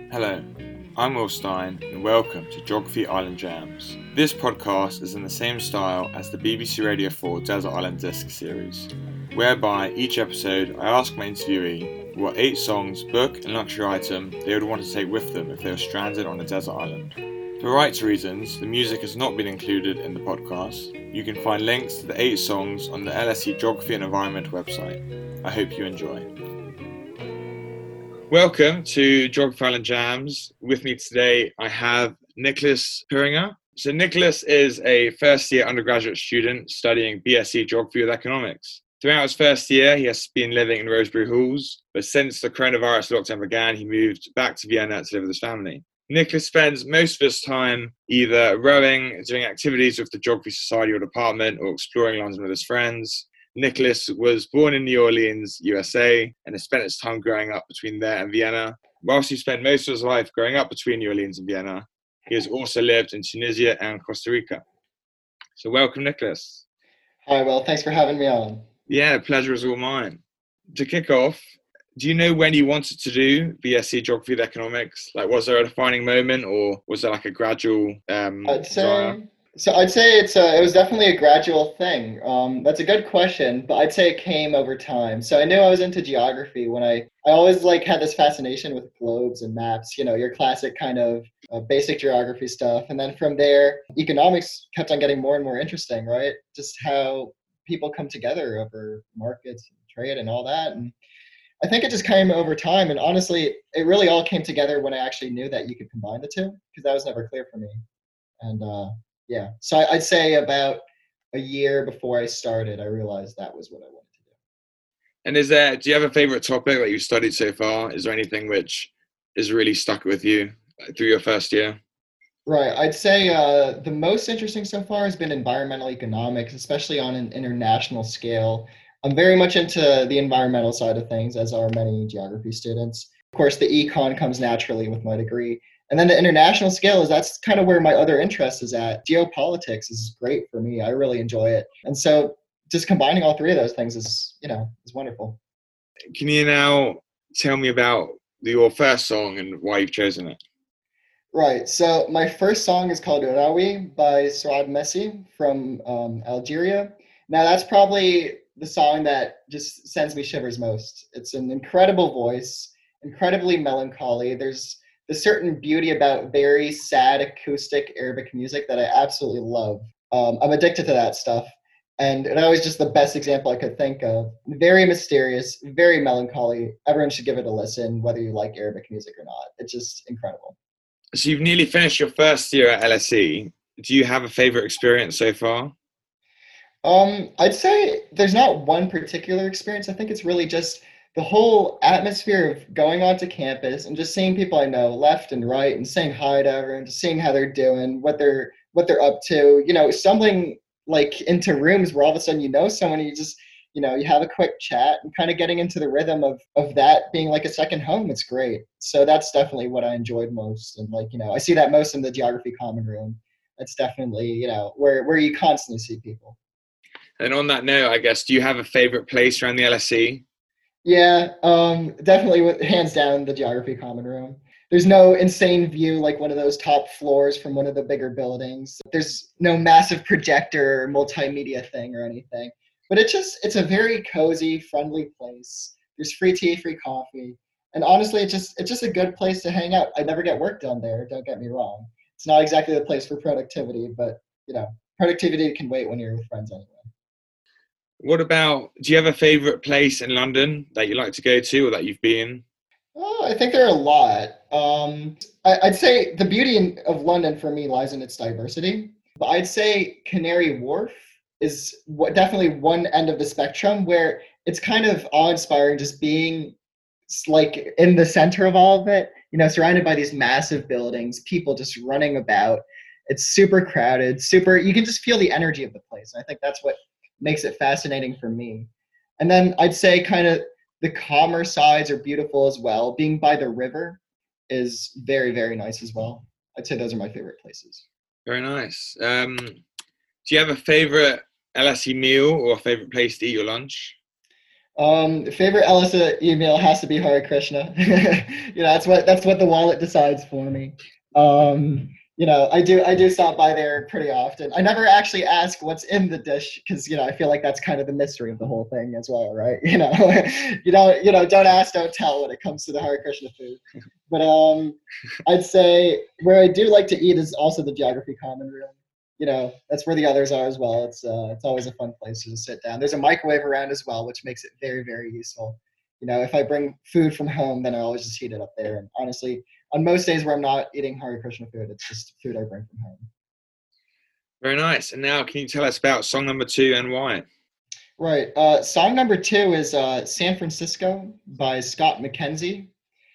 Hello, I'm Will Stein and welcome to Geography Island Jams. This podcast is in the same style as the BBC Radio 4 Desert Island Disc series, whereby each episode I ask my interviewee what 8 songs, book and luxury item they would want to take with them if they were stranded on a desert island. For rights reasons, the music has not been included in the podcast. You can find links to the 8 songs on the LSE Geography and Environment website. I hope you enjoy. Welcome to Geography Island Jams. With me today, I have Nicholas Puringer. So Nicholas is a first-year undergraduate student studying BSc Geography with Economics. Throughout his first year, he has been living in Rosebery Halls, but since the coronavirus lockdown began, he moved back to Vienna to live with his family. Nicholas spends most of his time either rowing, doing activities with the Geography Society or department, or exploring London with his friends. Nicholas was born in New Orleans, USA, and has spent his time growing up between there and Vienna. Whilst he spent most of his life growing up between New Orleans and Vienna, he has also lived in Tunisia and Costa Rica. So welcome, Nicholas. Hi, Will. Thanks for having me on. Yeah, pleasure is all mine. To kick off, do you know when you wanted to do BSc Geography with Economics? Like, was there a defining moment, or was there like a gradual desire? I'd say it was definitely a gradual thing. That's a good question, but I'd say it came over time. So I knew I was into geography when I always had this fascination with globes and maps, your classic kind of basic geography stuff. And then from there, economics kept on getting more and more interesting, right? Just how people come together over markets and trade and all that. And I think it just came over time. And honestly, it really all came together when I actually knew that you could combine the two, because that was never clear for me. And yeah, so I'd say about a year before I started, I realized that was what I wanted to do. And do you have a favorite topic that you've studied so far? Is there anything which is really stuck with you through your first year? Right. I'd say the most interesting so far has been environmental economics, especially on an international scale. I'm very much into the environmental side of things, as are many geography students. Of course, the econ comes naturally with my degree. And then the international scale that's kind of where my other interest is at. Geopolitics is great for me. I really enjoy it. And so just combining all three of those things is wonderful. Can you now tell me about your first song and why you've chosen it? Right. So my first song is called Rawi by Sourad Messi from Algeria. Now that's probably the song that just sends me shivers most. It's an incredible voice, incredibly melancholy. There's a certain beauty about very sad acoustic Arabic music that I absolutely love. I'm addicted to that stuff. And that was just the best example I could think of. Very mysterious, very melancholy. Everyone should give it a listen, whether you like Arabic music or not. It's just incredible. So you've nearly finished your first year at LSE. Do you have a favorite experience so far? I'd say there's not one particular experience. I think it's really just the whole atmosphere of going onto campus and just seeing people I know left and right and saying hi to everyone, just seeing how they're doing, what they're up to. Stumbling into rooms where all of a sudden someone, and you just you have a quick chat and kind of getting into the rhythm of that being like a second home. It's great. So that's definitely what I enjoyed most. And I see that most in the geography common room. That's definitely where you constantly see people. And on that note, I guess, do you have a favorite place around the LSE? Yeah, definitely hands down the geography common room. There's no insane view like one of those top floors from one of the bigger buildings. There's no massive projector or multimedia thing or anything. But it's a very cozy, friendly place. There's free tea, free coffee. And honestly, it's just a good place to hang out. I never get work done there, don't get me wrong. It's not exactly the place for productivity, but productivity can wait when you're with friends anyway. Do you have a favorite place in London that you like to go to or that you've been? Oh, I think there are a lot. I'd say the beauty of London for me lies in its diversity. But I'd say Canary Wharf is definitely one end of the spectrum where it's kind of awe-inspiring just being in the center of all of it, surrounded by these massive buildings, people just running about. It's super crowded, you can just feel the energy of the place. And I think that's what makes it fascinating for me. And then I'd say kind of the calmer sides are beautiful as well. Being by the river is very, very nice as well. I'd say those are my favorite places. Very nice. Do you have a favorite LSE meal or a favorite place to eat your lunch? Favorite Elisa email has to be Hare Krishna. That's what the wallet decides for me. I do stop by there pretty often. I never actually ask what's in the dish because I feel like that's kind of the mystery of the whole thing as well, right? Don't ask, don't tell when it comes to the Hare Krishna food. But I'd say where I do like to eat is also the Geography Common Room. That's where the others are as well. It's always a fun place to just sit down. There's a microwave around as well, which makes it very, very useful. If I bring food from home, then I always just heat it up there. And honestly, on most days where I'm not eating Hare Krishna food, it's just food I bring from home. Very nice. And now, can you tell us about song number 2 and why? Right. Song number 2 is San Francisco by Scott McKenzie.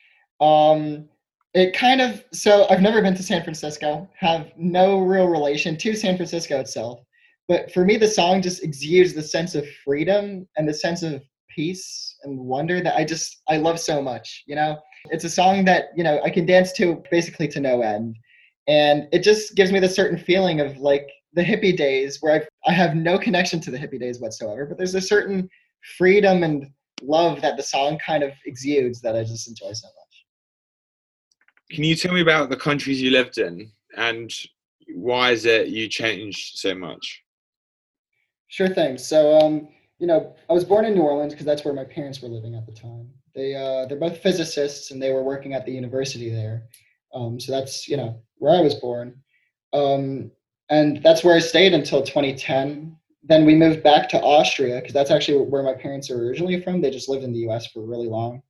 So I've never been to San Francisco, have no real relation to San Francisco itself. But for me, the song just exudes the sense of freedom and the sense of peace and wonder that I love so much. It's a song that, I can dance to basically to no end. And it just gives me this certain feeling of like the hippie days where I have no connection to the hippie days whatsoever, but there's a certain freedom and love that the song kind of exudes that I just enjoy so much. Can you tell me about the countries you lived in and why is it you changed so much? Sure thing. So, I was born in New Orleans because that's where my parents were living at the time. They're both physicists and they were working at the university there. So that's, where I was born. And that's where I stayed until 2010. Then we moved back to Austria because that's actually where my parents are originally from. They just lived in the US for really long.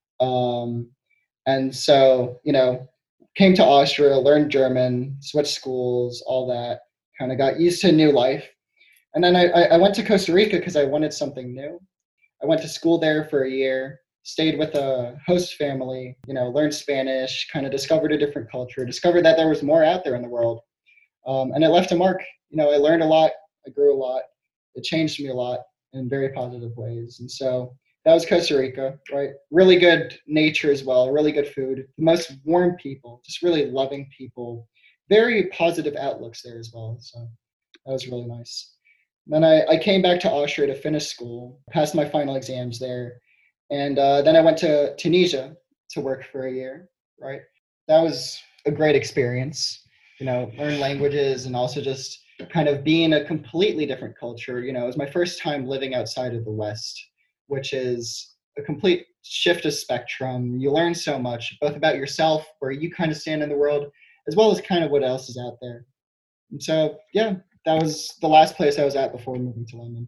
And so, came to Austria, learned German, switched schools, all that, kind of got used to a new life. And then I went to Costa Rica because I wanted something new. I went to school there for a year, stayed with a host family, learned Spanish, kind of discovered a different culture, discovered that there was more out there in the world. And it left a mark. I learned a lot, I grew a lot. It changed me a lot in very positive ways. And so that was Costa Rica, right? Really good nature as well, really good food, the most warm people, just really loving people, very positive outlooks there as well. So that was really nice. Then I came back to Austria to finish school, passed my final exams there. And then I went to Tunisia to work for a year, right? That was a great experience, learn languages and also just kind of be in a completely different culture. It was my first time living outside of the West, which is a complete shift of spectrum. You learn so much, both about yourself, where you kind of stand in the world, as well as kind of what else is out there. And so, yeah, that was the last place I was at before moving to London.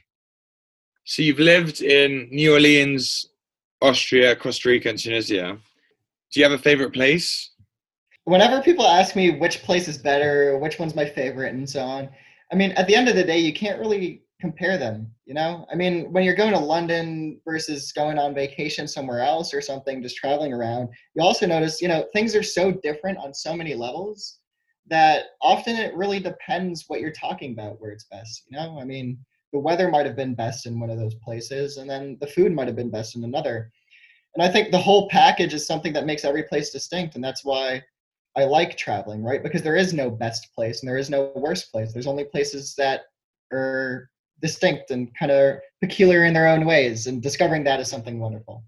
So you've lived in New Orleans, Austria, Costa Rica, and Tunisia. Do you have a favorite place? Whenever people ask me which place is better, which one's my favorite, and so on, I mean, at the end of the day, you can't really compare them, I mean, when you're going to London versus going on vacation somewhere else or something, just traveling around, you also notice, things are so different on so many levels that often it really depends what you're talking about where it's best, I mean, the weather might have been best in one of those places, and then the food might have been best in another. And I think the whole package is something that makes every place distinct, and that's why I like traveling, right? Because there is no best place and there is no worst place. There's only places that are distinct and kind of peculiar in their own ways, and discovering that is something wonderful.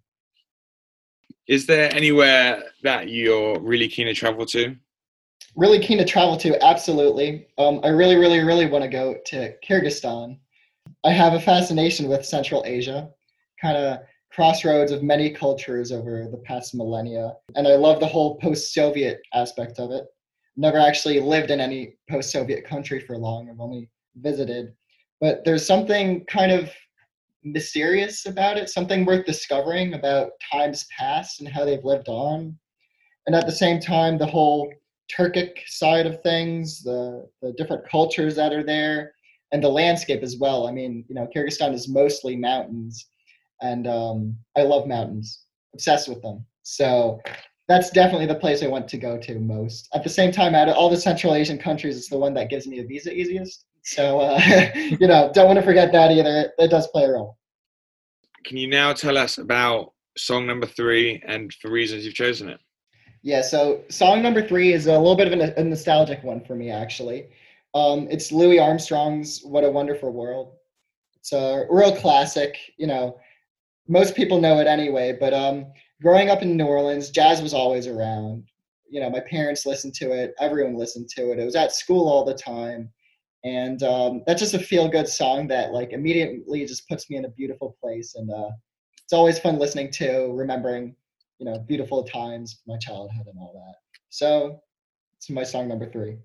Is there anywhere that you're really keen to travel to? Really keen to travel to, absolutely. I really, really, really want to go to Kyrgyzstan. I have a fascination with Central Asia, kind of crossroads of many cultures over the past millennia. And I love the whole post-Soviet aspect of it. Never actually lived in any post-Soviet country for long. I've only visited. But there's something kind of mysterious about it, something worth discovering about times past and how they've lived on. And at the same time, the whole Turkic side of things, the different cultures that are there, and the landscape as well. I mean, Kyrgyzstan is mostly mountains, and I love mountains, obsessed with them. So that's definitely the place I want to go to most. At the same time, out of all the Central Asian countries, it's the one that gives me a visa easiest. So, don't want to forget that either. It does play a role. Can you now tell us about song number 3 and for reasons you've chosen it? Yeah, so song number 3 is a little bit of a nostalgic one for me, actually. It's Louis Armstrong's What a Wonderful World. It's a real classic, most people know it anyway, but growing up in New Orleans, jazz was always around. You know, my parents listened to it, everyone listened to it. It was at school all the time. And that's just a feel good song that like immediately just puts me in a beautiful place. And it's always fun listening to, remembering, you know, beautiful times, my childhood and all that. So it's my song number three.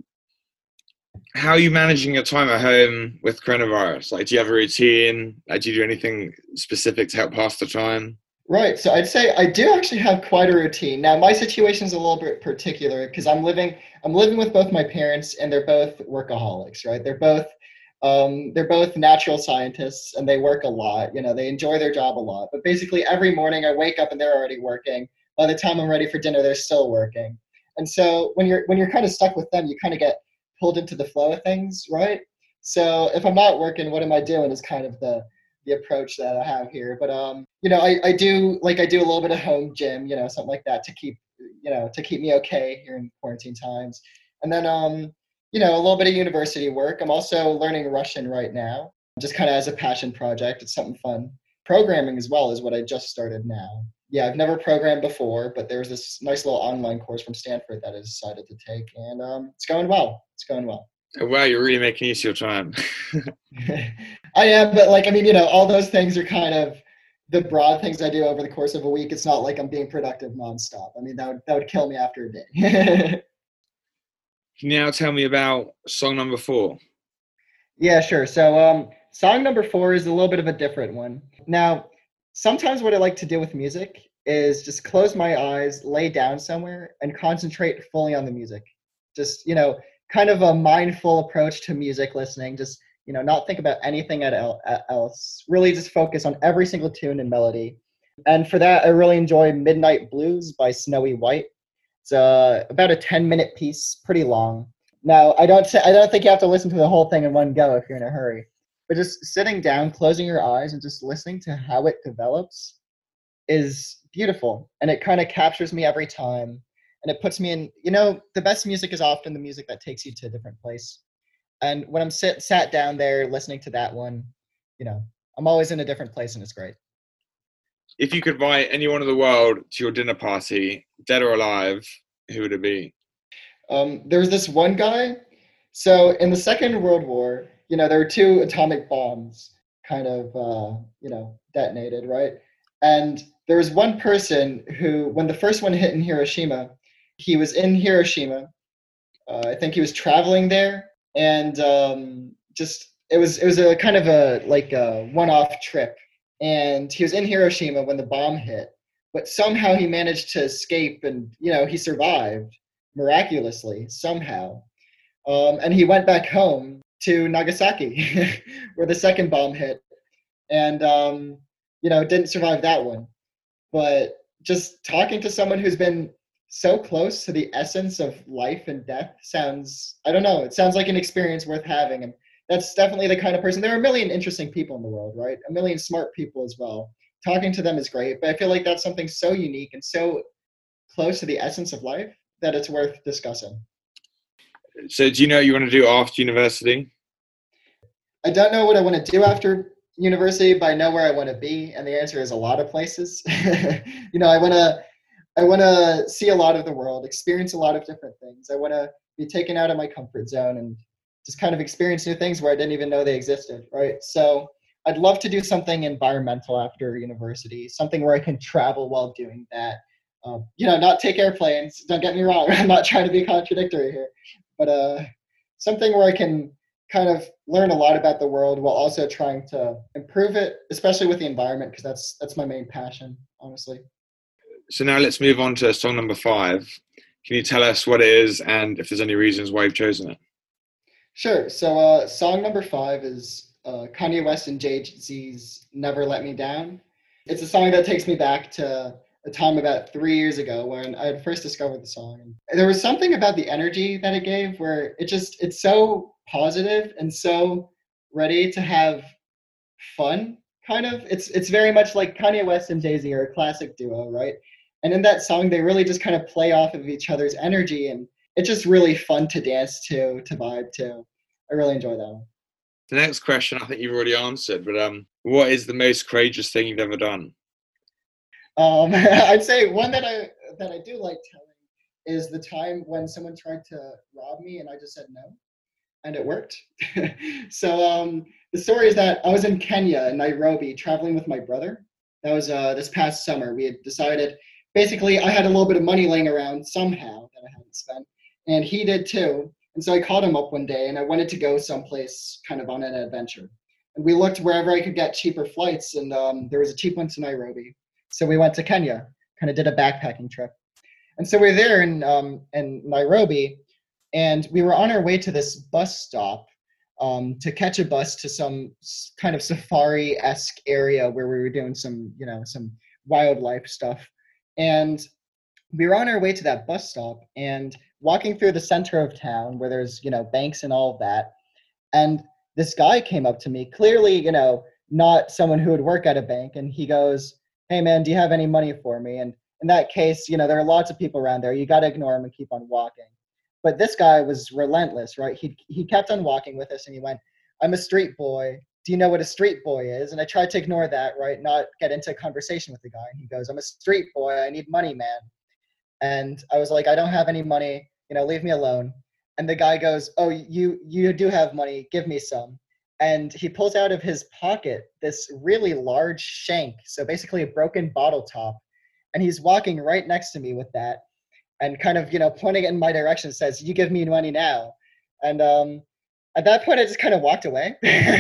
How are you managing your time at home with coronavirus? Like, do you have a routine? Like, do you do anything specific to help pass the time? Right. So I'd say I do actually have quite a routine. Now my situation is a little bit particular because I'm living with both my parents and they're both workaholics, right? They're both natural scientists and they work a lot. You know, they enjoy their job a lot. But basically every morning I wake up and they're already working. By the time I'm ready for dinner, they're still working. And so when you're kind of stuck with them, you kind of get pulled into the flow of things, right? So if I'm not working, what am I doing is kind of the approach that I have here. But you know, I do a little bit of home gym, you know, something like that to keep me okay here in quarantine times. And then you know, a little bit of university work. I'm also learning Russian right now, just kind of as a passion project. It's something fun. Programming as well is what I just started now. Yeah, I've never programmed before, but there's this nice little online course from Stanford that I decided to take, and it's going well. It's going well. Oh, wow, you're really making use of your time. I am, but like, I mean, you know, all those things are kind of the broad things I do over the course of a week. It's not like I'm being productive nonstop. I mean, that would kill me after a day. Can you now tell me about song number four? Yeah, sure. So, song number four is a little bit of a different one. Now, sometimes what I like to do with music is just close my eyes, lay down somewhere, and concentrate fully on the music. Just, you know, kind of a mindful approach to music listening. Just, you know, not think about anything else. Really just focus on every single tune and melody. And for that, I really enjoy Midnight Blues by Snowy White. It's about a 10-minute piece, pretty long. Now, I don't think you have to listen to the whole thing in one go if you're in a hurry. But just sitting down, closing your eyes, and just listening to how it develops is beautiful. And it kind of captures me every time. And it puts me in, you know, the best music is often the music that takes you to a different place. And when I'm sat down there listening to that one, you know, I'm always in a different place and it's great. If you could invite anyone in the world to your dinner party, dead or alive, who would it be? There was this one guy. So in the Second World War, you know, there were two atomic bombs kind of, you know, detonated, right? And there was one person who, when the first one hit in Hiroshima, he was in Hiroshima. I think he was traveling there, and just it was a kind of a like a one-off trip. And he was in Hiroshima when the bomb hit, but somehow he managed to escape, and you know he survived miraculously somehow. And he went back home to Nagasaki, where the second bomb hit, and you know didn't survive that one. But just talking to someone who's been so close to the essence of life and death sounds, I don't know, it sounds like an experience worth having. And that's definitely the kind of person. There are a million interesting people in the world, right? A million smart people as well. Talking to them is great, but I feel like that's something so unique and so close to the essence of life that it's worth discussing. So, do you know what you want to do after university? I don't know what I want to do after university, but I know where I want to be, and the answer is a lot of places. You know, I want to see a lot of the world, experience a lot of different things. I want to be taken out of my comfort zone and just kind of experience new things where I didn't even know they existed, right? So I'd love to do something environmental after university, something where I can travel while doing that. You know, not take airplanes. Don't get me wrong. I'm not trying to be contradictory here, but something where I can kind of learn a lot about the world while also trying to improve it, especially with the environment, because that's my main passion, honestly. So now let's move on to song number five. Can you tell us what it is and if there's any reasons why you've chosen it? Sure. So, song number five is Kanye West and Jay Z's "Never Let Me Down." It's a song that takes me back to a time about 3 years ago when I had first discovered the song. And there was something about the energy that it gave, where it's so positive and so ready to have fun. Kind of, it's very much like Kanye West and Jay Z are a classic duo, right? And in that song, they really just kind of play off of each other's energy, and it's just really fun to dance to vibe to. I really enjoy that one. The next question I think you've already answered, but what is the most courageous thing you've ever done? I'd say one that I do like telling is the time when someone tried to rob me and I just said no, and it worked. So the story is that I was in Kenya, in Nairobi, traveling with my brother. That was this past summer. We had decided, basically, I had a little bit of money laying around somehow that I hadn't spent, and he did too. And so I called him up one day, and I wanted to go someplace kind of on an adventure. And we looked wherever I could get cheaper flights, and there was a cheap one to Nairobi. So we went to Kenya, kind of did a backpacking trip. And so we were there in Nairobi, and we were on our way to this bus stop to catch a bus to some kind of safari-esque area where we were doing some wildlife stuff. And we were on our way to that bus stop and walking through the center of town where there's, banks and all of that. And this guy came up to me, clearly, not someone who would work at a bank. And he goes, "Hey man, do you have any money for me?" And in that case, there are lots of people around there. You got to ignore him and keep on walking. But this guy was relentless, right? He kept on walking with us and he went, "I'm a street boy. Do you know what a street boy is?" And I tried to ignore that, right? Not get into a conversation with the guy. And he goes, "I'm a street boy. I need money, man." And I was like, "I don't have any money. Leave me alone." And the guy goes, "Oh, you do have money. Give me some." And he pulls out of his pocket this really large shank. So basically a broken bottle top. And he's walking right next to me with that. And kind of, pointing it in my direction, says, "You give me money now." And at that point, I just kind of walked away.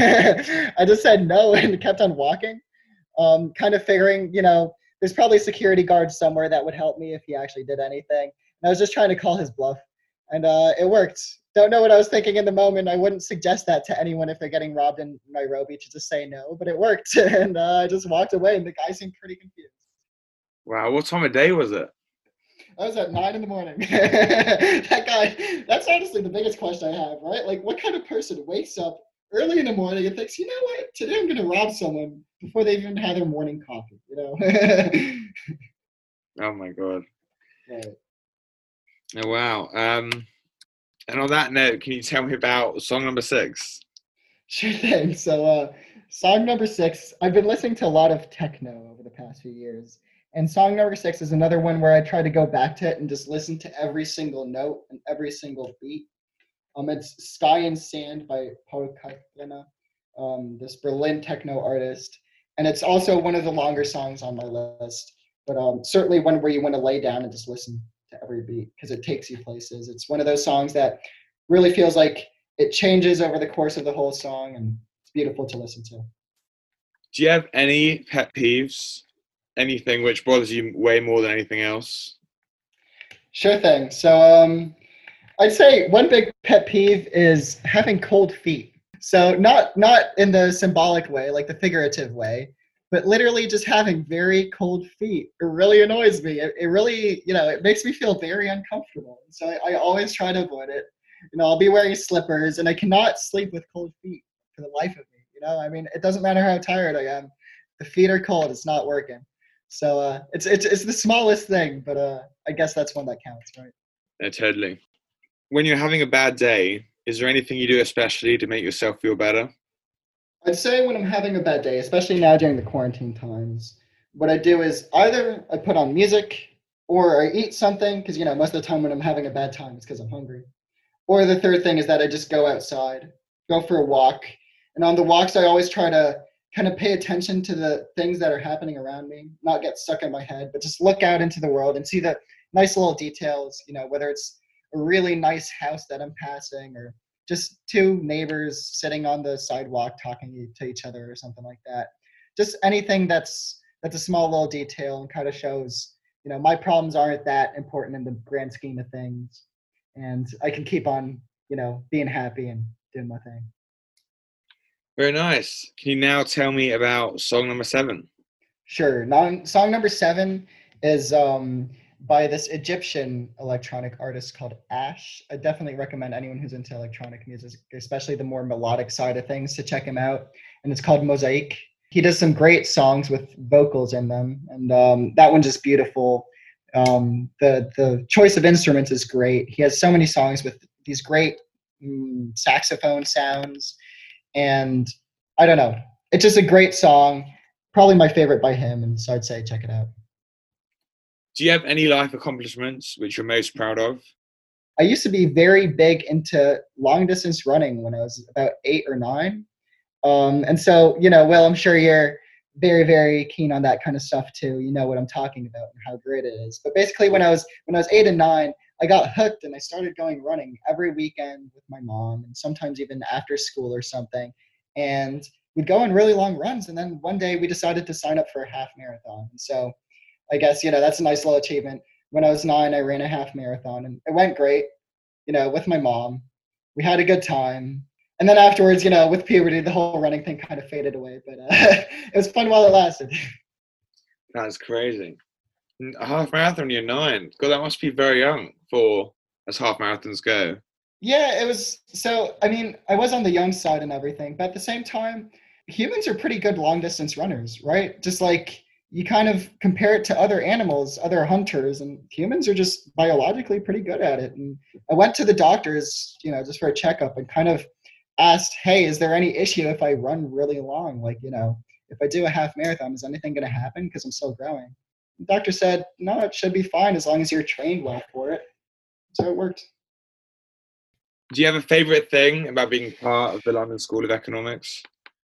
I just said no and kept on walking, kind of figuring, there's probably security guards somewhere that would help me if he actually did anything. And I was just trying to call his bluff. And it worked. Don't know what I was thinking in the moment. I wouldn't suggest that to anyone if they're getting robbed in Nairobi, to just say no, but it worked. And I just walked away, and the guy seemed pretty confused. Wow, what time of day was it? I was at 9 a.m. That guy, that's honestly the biggest question I have, right? Like, what kind of person wakes up early in the morning and thinks, "You know what, today I'm going to rob someone before they've even had their morning coffee," Oh my God. Right. Oh, wow. And on that note, can you tell me about song number 6? Sure thing. So, song number 6, I've been listening to a lot of techno over the past few years. And song number 6 is another one where I try to go back to it and just listen to every single note and every single beat. It's Sky and Sand by Paul Kalkbrenner, this Berlin techno artist. And it's also one of the longer songs on my list, but certainly one where you want to lay down and just listen to every beat because it takes you places. It's one of those songs that really feels like it changes over the course of the whole song, and it's beautiful to listen to. Do you have any pet peeves? Anything which bothers you way more than anything else? Sure thing. So I'd say one big pet peeve is having cold feet. So not in the symbolic way, like the figurative way, but literally just having very cold feet. It really annoys me. It really, it makes me feel very uncomfortable. So I always try to avoid it. I'll be wearing slippers, and I cannot sleep with cold feet for the life of me. I mean, it doesn't matter how tired I am. The feet are cold. It's not working. So it's the smallest thing, but I guess that's one that counts, right? Yeah, totally. When you're having a bad day, is there anything you do especially to make yourself feel better? I'd say when I'm having a bad day, especially now during the quarantine times, what I do is either I put on music or I eat something, because most of the time when I'm having a bad time, it's because I'm hungry. Or the third thing is that I just go outside, go for a walk. And on the walks, I always try to kind of pay attention to the things that are happening around me, not get stuck in my head, but just look out into the world and see the nice little details, whether it's a really nice house that I'm passing or just two neighbors sitting on the sidewalk talking to each other or something like that. Just anything that's a small little detail and kind of shows, my problems aren't that important in the grand scheme of things. And I can keep on, being happy and doing my thing. Very nice. Can you now tell me about song number 7? Sure. Song number 7 is by this Egyptian electronic artist called Ash. I definitely recommend anyone who's into electronic music, especially the more melodic side of things, to check him out. And it's called Mosaic. He does some great songs with vocals in them, and that one's just beautiful. The choice of instruments is great. He has so many songs with these great saxophone sounds, And I don't know. It's just a great song. Probably my favorite by him. And so I'd say check it out. Do you have any life accomplishments which you're most proud of? I used to be very big into long distance running when I was about 8 or 9. And so, Will, I'm sure you're very, very keen on that kind of stuff too. You know what I'm talking about and how great it is. But basically, when I was 8 and 9, I got hooked and I started going running every weekend with my mom, and sometimes even after school or something. And we'd go on really long runs. And then one day we decided to sign up for a half marathon. And so I guess that's a nice little achievement. When I was 9, I ran a half marathon, and it went great. With my mom, we had a good time. And then afterwards, with puberty, the whole running thing kind of faded away. But it was fun while it lasted. That's crazy. A half marathon, you're 9. God, that must be very young for as half marathons go. Yeah, it was. So, I mean, I was on the young side and everything, but at the same time, humans are pretty good long distance runners, right? Just like you kind of compare it to other animals, other hunters, and humans are just biologically pretty good at it. And I went to the doctors, just for a checkup and kind of asked, hey, is there any issue if I run really long? Like, if I do a half marathon, is anything going to happen because I'm still growing? The doctor said, no, it should be fine as long as you're trained well for it. So it worked. Do you have a favorite thing about being part of the London School of Economics?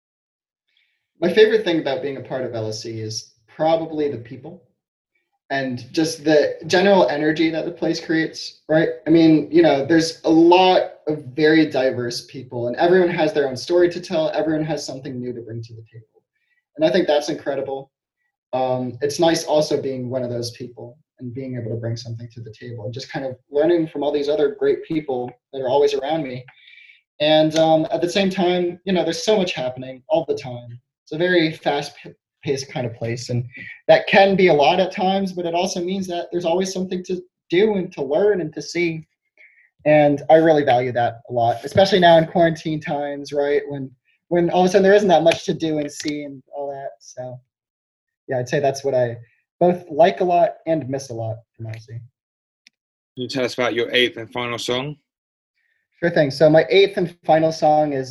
My favorite thing about being a part of LSE is probably the people and just the general energy that the place creates, right? I mean, there's a lot of very diverse people and everyone has their own story to tell. Everyone has something new to bring to the table. And I think that's incredible. It's nice also being one of those people and being able to bring something to the table and just kind of learning from all these other great people that are always around me. And at the same time, there's so much happening all the time. It's a very fast-paced kind of place, and that can be a lot at times, but it also means that there's always something to do and to learn and to see. And I really value that a lot, especially now in quarantine times, right? When all of a sudden there isn't that much to do and see and all that. So yeah, I'd say that's what I both like a lot and miss a lot from LSE. Can you tell us about your 8th and final song? Sure thing. So my 8th and final song is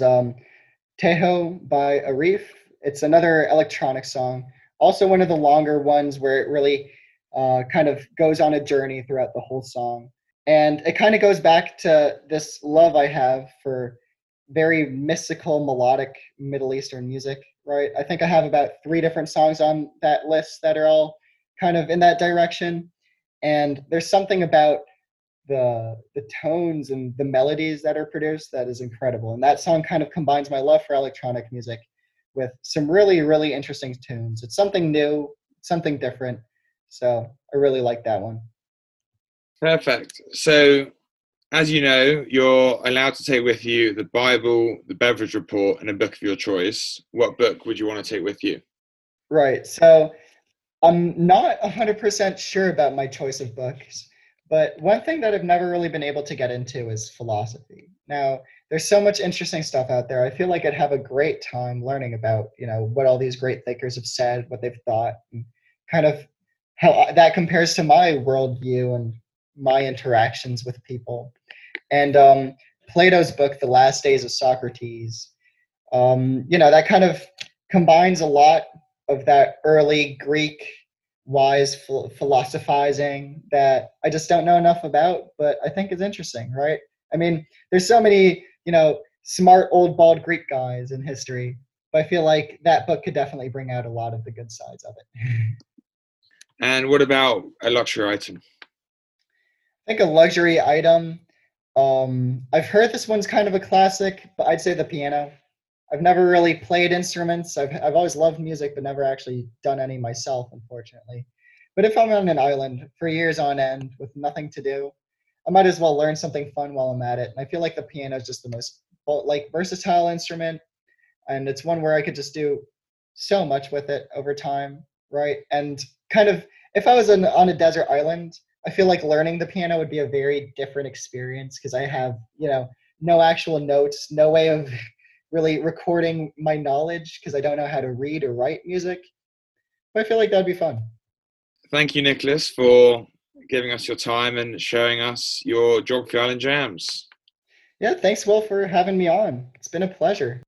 Tejo by Arif. It's another electronic song, also one of the longer ones where it really kind of goes on a journey throughout the whole song. And it kind of goes back to this love I have for very mystical, melodic Middle Eastern music, right? I think I have about 3 different songs on that list that are all kind of in that direction. And there's something about the tones and the melodies that are produced that is incredible. And that song kind of combines my love for electronic music with some really, really interesting tunes. It's something new, something different. So I really like that one. Perfect. So, as you know, you're allowed to take with you the Bible, the beverage report, and a book of your choice. What book would you want to take with you? Right. So I'm not 100% sure about my choice of books, but one thing that I've never really been able to get into is philosophy. Now, there's so much interesting stuff out there. I feel like I'd have a great time learning about, what all these great thinkers have said, what they've thought, and kind of how that compares to my worldview and my interactions with people. And Plato's book, The Last Days of Socrates, that kind of combines a lot of that early Greek wise philosophizing that I just don't know enough about, but I think is interesting, right? I mean, there's so many, smart old bald Greek guys in history, but I feel like that book could definitely bring out a lot of the good sides of it. And what about a luxury item? I think a luxury item. I've heard this one's kind of a classic, but I'd say the piano. I've never really played instruments. I've always loved music, but never actually done any myself, unfortunately. But if I'm on an island for years on end with nothing to do, I might as well learn something fun while I'm at it. And I feel like the piano is just the most versatile instrument, and it's one where I could just do so much with it over time, right? And kind of if I was on a desert island, I feel like learning the piano would be a very different experience because I have, no actual notes, no way of really recording my knowledge because I don't know how to read or write music. But I feel like that'd be fun. Thank you, Nicholas, for giving us your time and showing us your Geography Island jams. Yeah, thanks, Will, for having me on. It's been a pleasure.